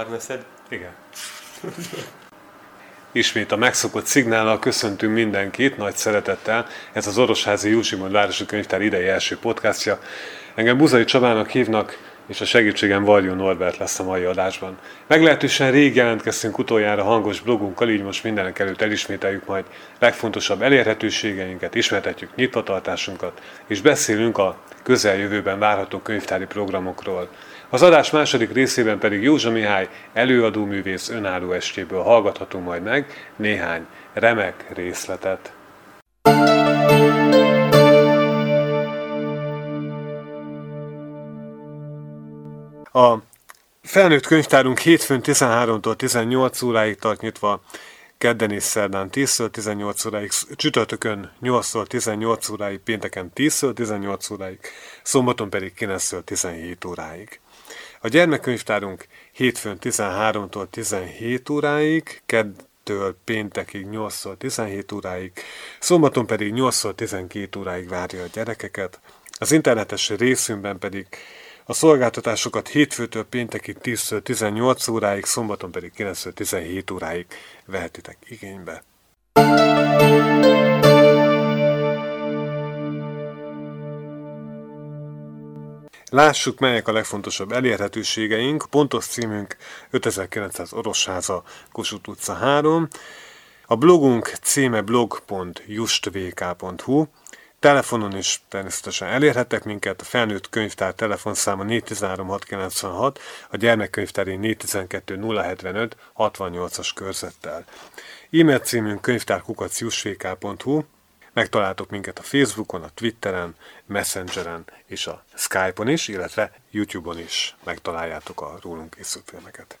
veszed? Igen. Ismét a megszokott szignállal köszöntünk mindenkit, nagy szeretettel. Ez az Orosházi Józsimond Városi Könyvtár idei első podcastja. Engem Buzai Csabának hívnak, és a segítségem Varjú Norbert lesz a mai adásban. Meglehetősen rég jelentkeztünk utoljára hangos blogunkkal, így most mindenek előtt elismételjük majd legfontosabb elérhetőségeinket, ismertetjük nyitvatartásunkat, és beszélünk a közeljövőben várható könyvtári programokról. Az adás második részében pedig Józsa Mihály előadóművész önálló estjéből hallgathatunk majd meg néhány remek részletet. A felnőtt könyvtárunk hétfőn 13-tól 18 óráig tart nyitva, kedden és szerdán 10-től 18 óráig, csütörtökön 8-tól 18 óráig, pénteken 10-től 18 óráig, szombaton pedig 9-től 17 óráig. A gyermekkönyvtárunk hétfőn 13-tól 17 óráig, keddtől péntekig 8-tól 17 óráig, szombaton pedig 8-tól 12 óráig várja a gyerekeket. Az internetes részünkben pedig a szolgáltatásokat hétfőtől péntekig 10-től 18 óráig, szombaton pedig 9-től 17 óráig vehetitek igénybe. Lássuk, melyek a legfontosabb elérhetőségeink. Pontos címünk 5900 Orosháza, Kossuth utca 3. A blogunk címe blog.justvk.hu. Telefonon is természetesen elérhettek minket, a felnőtt könyvtár telefonszáma 413 696, a gyermekkönyvtári 412 075 68-as körzettel. E-mail címünk könyvtár@justvk.hu. Megtaláltok minket a Facebookon, a Twitteren, Messengeren és a Skype-on is, illetve YouTube-on is megtaláljátok a rólunk készült filmeket.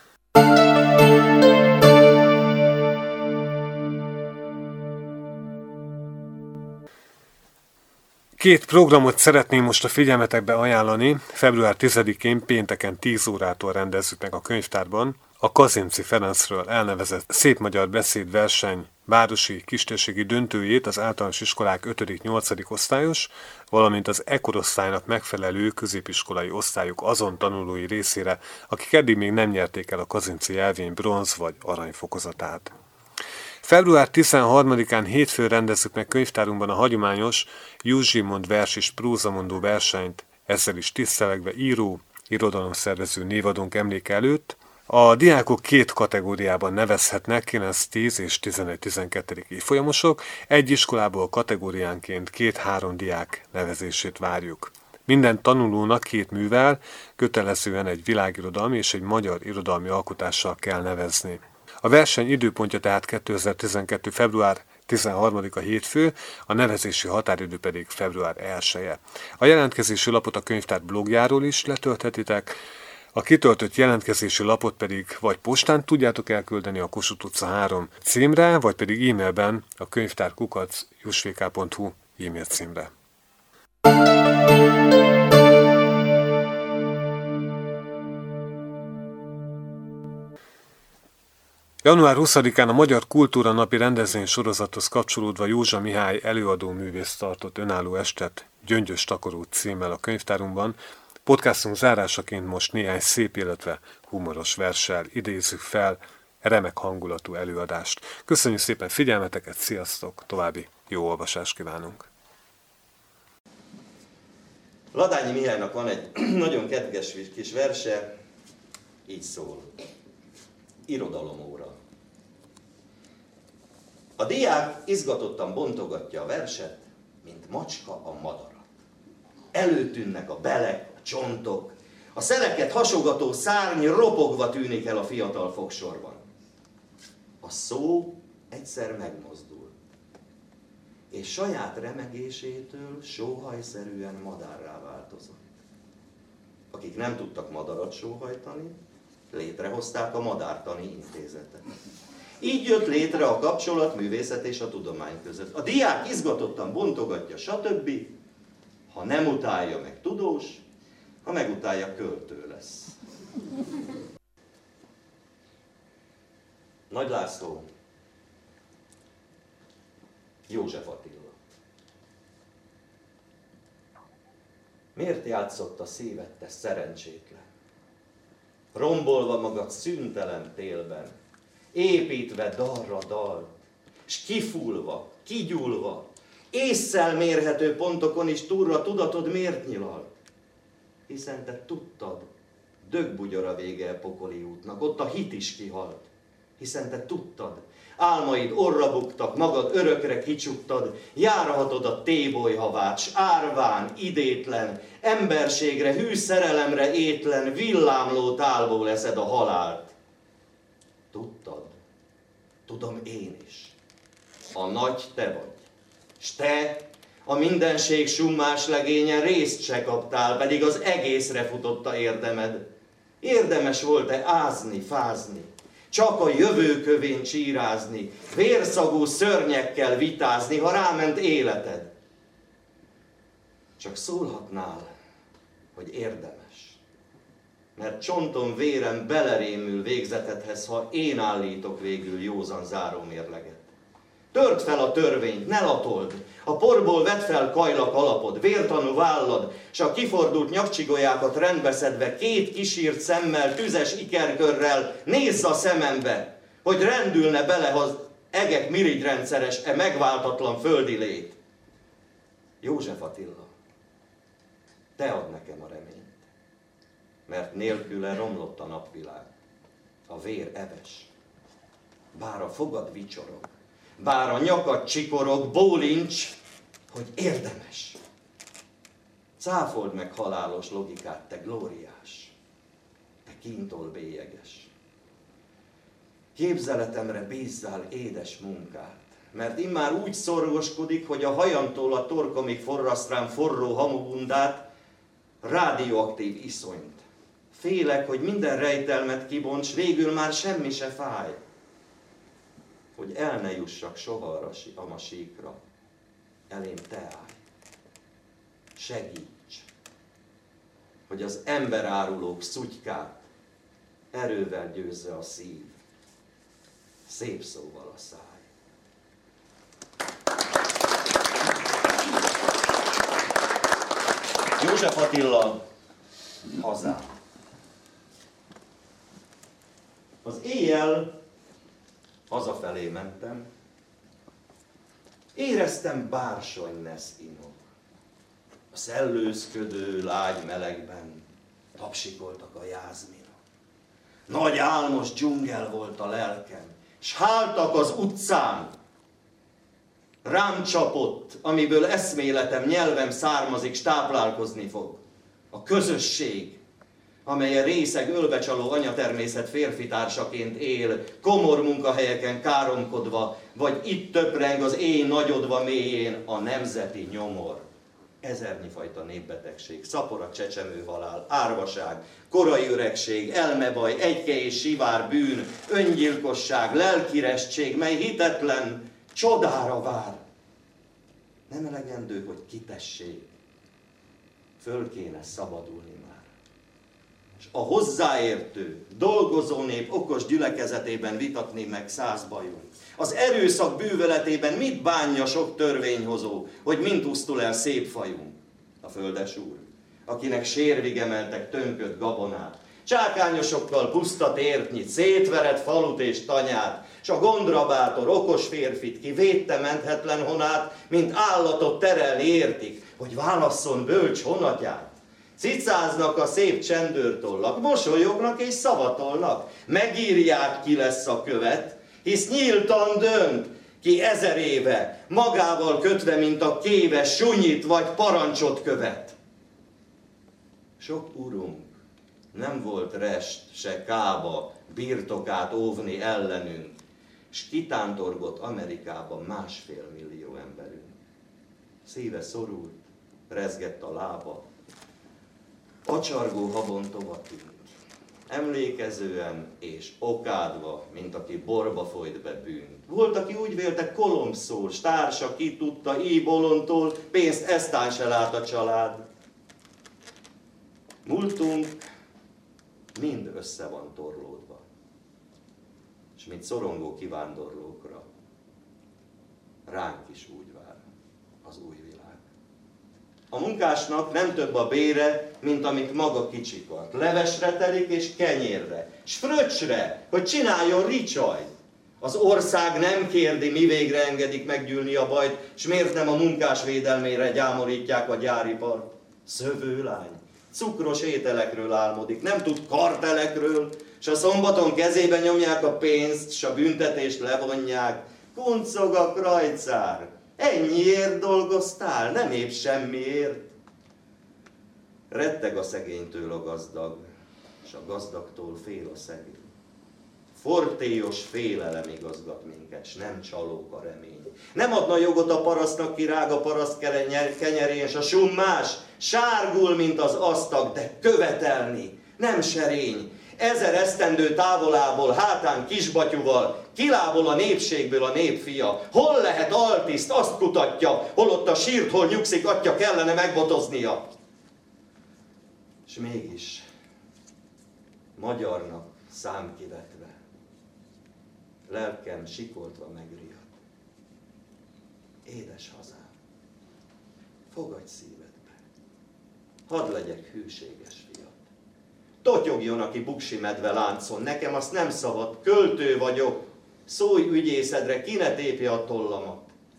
Két programot szeretném most a figyelmetekbe ajánlani. Február 10-én pénteken 10 órától rendezzük meg a könyvtárban a Kazinczy Ferencről elnevezett Szép Magyar Beszédverseny városi kistérségi döntőjét az általános iskolák 5.-8. osztályos, valamint az e-korosztálynak megfelelő középiskolai osztályok azon tanulói részére, akik eddig még nem nyerték el a Kazinczy jelvény bronz vagy arany fokozatát. Február 13-án hétfőn rendezzük meg könyvtárunkban a hagyományos Józsimond vers és prózamondó versenyt, ezzel is tisztelegve író, irodalomszervező névadónk emléke előtt. A diákok két kategóriában nevezhetnek, 9-10 és 11-12. évfolyamosok, egy iskolából kategóriánként 2-3 diák nevezését várjuk. Minden tanulónak 2 művel, kötelezően egy világirodalmi és egy magyar irodalmi alkotással kell nevezni. A verseny időpontja tehát 2012. február 13-a hétfő, a nevezési határidő pedig február 1-e. A jelentkezési lapot a könyvtár blogjáról is letölthetitek, a kitöltött jelentkezési lapot pedig vagy postán tudjátok elküldeni a Kossuth utca 3 címre, vagy pedig e-mailben a könyvtár@justvk.hu e-mail címre. Január 20-án a Magyar Kultúra Napi rendezvény sorozathoz kapcsolódva Józsa Mihály előadóművész tartott önálló estet Gyöngyös takaró címmel a könyvtárunkban. Podcastunk zárásaként most néhány szép, illetve humoros verssel idézzük fel remek hangulatú előadást. Köszönjük szépen figyelmeteket, sziasztok, további jó olvasást kívánunk! Ladányi Mihálynak van egy nagyon kedves kis verse, így szól. Irodalomóra. A diák izgatottan bontogatja a verset, mint macska a madarat. Előtűnnek a belek, a csontok, a szeleket hasogató szárny ropogva tűnik el a fiatal fogsorban. A szó egyszer megmozdul, és saját remegésétől sóhajszerűen madárrá változott. Akik nem tudtak madarat sóhajtani, létrehozták a Madártani Intézetet. Így jött létre a kapcsolat művészet és a tudomány között. A diák izgatottan bontogatja, stb. Ha nem utálja meg tudós, ha megutálja költő lesz. Nagy László, József Attila. Miért játszott a szíved, te szerencsétlen? rombolva magad szüntelen télben, építve dalra dalt, s kifulva, kigyúlva, ésszel mérhető pontokon is túlra tudatod miért nyilal? Hiszen te tudtad, dögbugyor a vége a pokoli útnak, ott a hit is kihalt. Hiszen te tudtad, álmaid orra buktak, magad örökre kicsuktad, járhatod a tébolyhavát, s árván, idétlen, emberségre, hű szerelemre étlen, villámló tálból eszed a halált. Tudtad, tudom én is, a nagy te vagy, s te a mindenség summás legényen részt se kaptál, pedig az egészre futotta érdemed. Érdemes volt-e ázni, fázni, csak a jövő kövén csírázni, vérszagú szörnyekkel vitázni, ha ráment életed? Csak szólhatnál, hogy érdemes, mert csontom vérem belerémül végzetedhez, ha én állítok végül józan zárómérleget. Törd fel a törvényt, ne latold, a porból vedd fel kajlak alapod, vértanú vállad, s a kifordult nyakcsigolyákat rendbeszedve, két kisírt szemmel, tüzes ikerkörrel nézz a szemembe, hogy rendülne bele az egek mirigyrendszeres megváltatlan földi lét. József Attila, te ad nekem a reményt, mert nélküle romlott a napvilág, a vér eves, bár a fogad vicsorog, bár a nyakad csikorog, bólincs, hogy érdemes. Cáfold meg halálos logikát, te glóriás, te kíntól bélyeges. Képzeletemre bízzál édes munkát, mert immár úgy szorgoskodik, hogy a hajamtól a torkomig forraszt rám forró hamubundát, rádióaktív iszonyt. Félek, hogy minden rejtelmet kibonts, végül már semmi se fáj. Hogy el ne jussak soha a síkra, elém te állj. Segíts, hogy az emberárulók szutykát erővel győzze a szív, szép szóval a száj. József Attila, hazám. Az éjjel hazafelé mentem, éreztem bársony nesz inog. A szellőzködő lágy melegben tapsikoltak a jázminok. Nagy álmos dzsungel volt a lelkem, s háltak az utcán. Rám csapott, amiből eszméletem, nyelvem származik, s táplálkozni fog. A közösség, amelyen részeg ölbecsaló anyatermészet férfitársaként él, komor munkahelyeken káromkodva, vagy itt töpreng az éj nagyodva mélyén a nemzeti nyomor. Ezernyi-fajta népbetegség, szapora csecsemőhalál, árvaság, korai öregség, elmebaj, egyke és sivár bűn, öngyilkosság, lelkirestség, mely hitetlen csodára vár. Nem elegendő, hogy kitessék, föl kéne szabadulni már. És a hozzáértő, dolgozó nép okos gyülekezetében vitatni meg 100 bajunk. Az erőszak bűvöletében mit bánja sok törvényhozó, hogy mind usztul el szép fajunk? A földes úr, akinek sérvig emeltek tönköt gabonát, csákányosokkal puszta tért nyit, szétverett falut és tanyát, s a gondrabátor okos férfit, ki védte menthetlen honát, mint állatot terelni értik, hogy válasszon bölcs honatját. Cicáznak a szép csendőrtollak, mosolyognak és szavatolnak, megírják, ki lesz a követ, hisz nyíltan dönt, ki 1000 éve, magával kötve, mint a kéves, sunyit vagy parancsot követ. Sok urunk nem volt rest, se kába birtokát óvni ellenünk, s kitántorgott Amerikában 1,5 millió emberünk. Szíve szorult, rezgett a lába, acsargó habon tovatint, emlékezően és okádva, mint aki borba folyt be bűnt. Volt, aki úgy vélte, Kolomb szól, s társa ki tudta, íbolontól, pénzt eztán se lát a család. Múltunk mind össze van torlódva, és mint szorongó kivándorlókra, ránk is úgy vár az új világ. A munkásnak nem több a bére, mint amit maga kicsikart. Levesre telik és kenyérre, s fröccsre, hogy csináljon ricsajt. Az ország nem kérdi, mi végre engedik meggyűlni a bajt, s miért nem a munkás védelmére gyámorítják a gyáripart. Szövőlány, cukros ételekről álmodik, nem tud kartelekről, s a szombaton kezébe nyomják a pénzt, s a büntetést levonják. Kuncog a krajcár, ennyiért dolgoztál, nem épp semmiért. Retteg a szegénytől a gazdag, s a gazdagtól fél a szegény. Fortélyos félelem igazgat minket, s nem csalók a remény. Nem adna jogot a parasztnak, ki rág a paraszt kenyerén, s a summás sárgul, mint az asztag, de követelni nem serény. 1000 esztendő távolából, hátán kisbatyuval, kilábol a népségből a népfia. Hol lehet altiszt, azt kutatja, holott a sírt, hol nyugszik atya, kellene megbotoznia. És mégis, magyarnak számkivetve, lelkem sikoltva megriadt. Édes hazám, fogadj szívedbe, hadd legyek hűséges fiat. Totyogjon, aki buksi medve láncon, nekem azt nem szabad, költő vagyok, szólj ügyészedre, ki ne tépje a tollamat.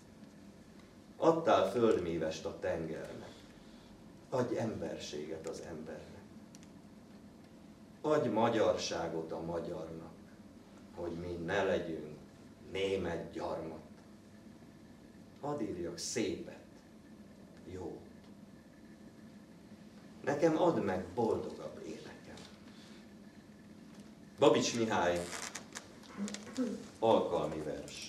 Adtál földmívest a tengernek, adj emberséget az embernek. Adj magyarságot a magyarnak, hogy mi ne legyünk német gyarmat. Hadd írjak szépet, jót. Nekem add meg boldogabb énekem. Babics Mihály, alkalmi vers.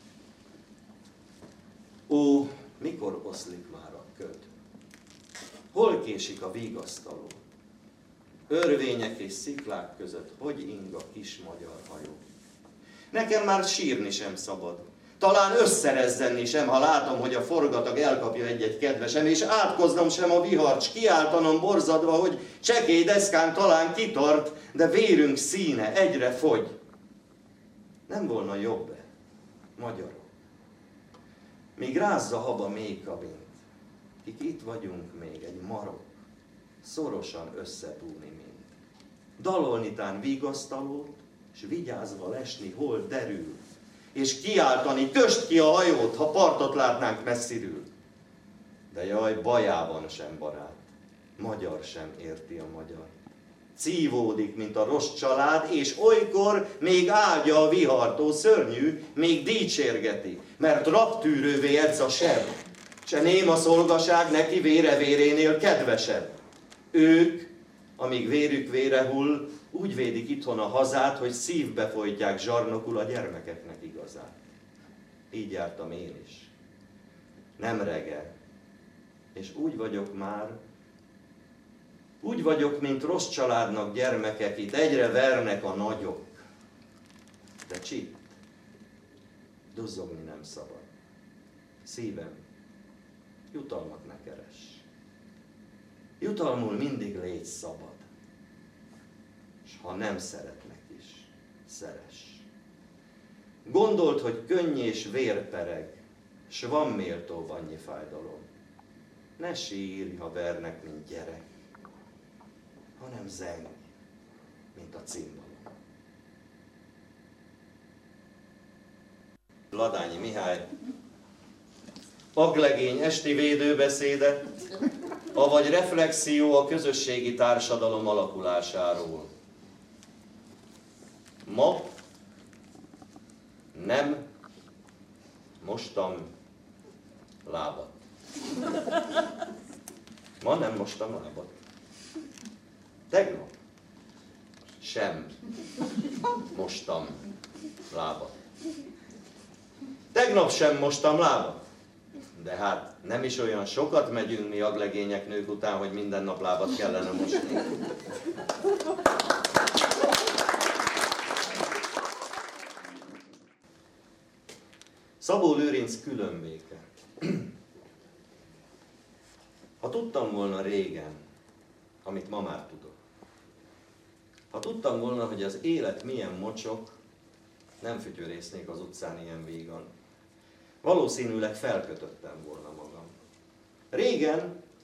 Ó, mikor oszlik már a köd? Hol késik a vígasztaló? Örvények és sziklák között hogy ing a kis magyar hajó? Nekem már sírni sem szabad, talán összerezzenni sem, ha látom, hogy a forgatag elkapja egy-egy kedvesem, és átkoznom sem a vihart, s kiáltanom borzadva, hogy csekély deszkán talán kitart, de vérünk színe egyre fogy. Nem volna jobb-e, magyarok, míg rázza haba mély kabint, kik itt vagyunk még egy marok, szorosan összebúni mind. Dalolnitán vigasztalót, s vigyázva lesni, hol derül, és kiáltani, köst ki a hajót, ha partot látnánk messziről. De jaj, bajában sem barát, magyar sem érti a magyar. Cívódik, mint a rossz család, és olykor még áldja a vihartó szörnyű, még dicsérgeti, mert rabtűrővé edz a seb, se néma szolgaság neki vére vérénél kedvesebb. Ők, amíg vérük vére hull, úgy védik itthon a hazát, hogy szívbe folytják zsarnokul a gyermekeknek igazát. Így jártam én is. Nem rege. És úgy vagyok már, úgy vagyok, mint rossz családnak gyermekek, itt egyre vernek a nagyok. De csitt, duzzogni nem szabad. Szívem, jutalmat ne keres. Jutalmul mindig légy szabad. S ha nem szeretnek is, szeress. Gondold, hogy könny és vér pereg, s van méltó annyi fájdalom. Ne sírj, ha vernek, mint gyerek, hanem zeng, mint a cimbalom. Ladányi Mihály, aglegény esti védőbeszéde, avagy reflexió a közösségi társadalom alakulásáról. Ma nem mostam lábat. Ma nem mostam lábat. Tegnap sem mostam lábat. Tegnap sem mostam lábat. De hát nem is olyan sokat megyünk mi aglegények nők után, hogy minden nap lábat kellene mosni. Szabó Lőrinc különvéke. Ha tudtam volna régen, amit ma már tudok, ha tudtam volna, hogy az élet milyen mocsok, nem fütyörésznék az utcán ilyen vígan. Valószínűleg felkötöttem volna magam. Régen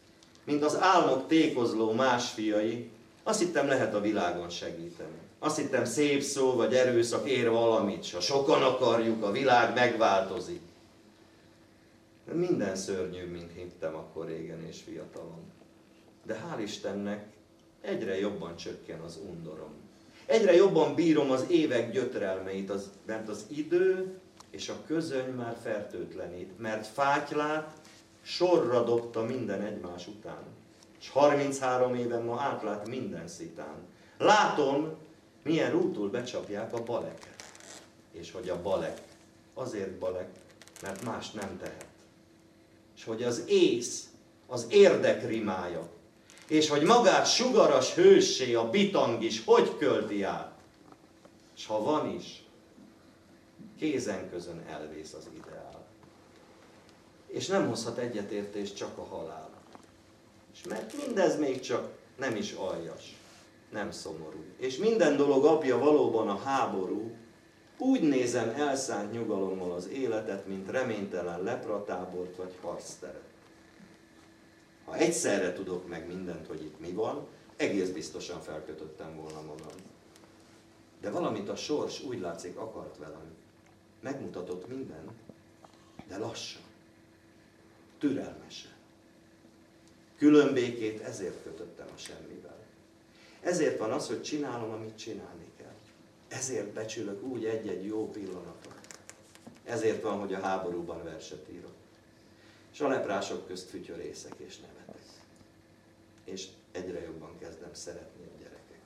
mint az álmok tékozló más fiai, azt hittem lehet a világon segíteni. Azt hittem szép szó vagy erőszak ér valamit, s ha sokan akarjuk, a világ megváltozik. Minden szörnyűbb, mint hittem akkor régen és fiatalon. De hál' Istennek egyre jobban csökken az undorom. Egyre jobban bírom az évek gyötrelmeit, mert az idő és a közöny már fertőtlenít, mert fátylát sorra dobta minden egymás után. És 33 éven ma átlát minden szitán. Látom, milyen rútul becsapják a baleket. És hogy a balek azért balek, mert más nem tehet. És hogy az ész az érdek rimája. És hogy magát sugaras hőssé a bitang is hogy költi át. És ha van is, kézen közön elvész az ideál. És nem hozhat egyetértést csak a halál. És mert mindez még csak nem is aljas, nem szomorú. És minden dolog apja valóban a háború, úgy nézem elszánt nyugalommal az életet, mint reménytelen lepratábort vagy harcteret. Ha egyszerre tudok meg mindent, hogy itt mi van, egész biztosan felkötöttem volna magam. De valamit a sors úgy látszik akart velem. Megmutatott mindent, de lassan, türelmesen. Különbékét ezért kötöttem a semmivel. Ezért van az, hogy csinálom, amit csinálni kell. Ezért becsülök úgy egy-egy jó pillanatot. Ezért van, hogy a háborúban verset írok. És a leprások közt fütyörészek és nevetek. És egyre jobban kezdem szeretni a gyerekeket.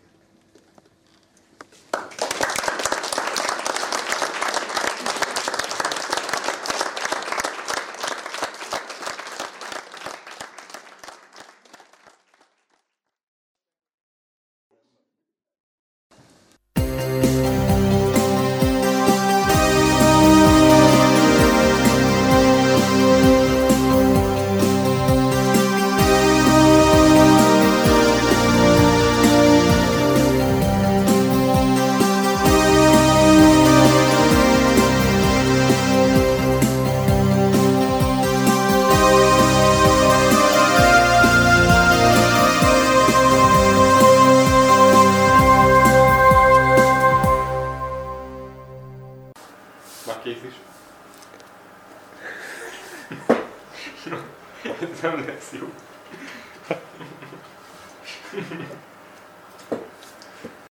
Kész is. Nem lesz jó.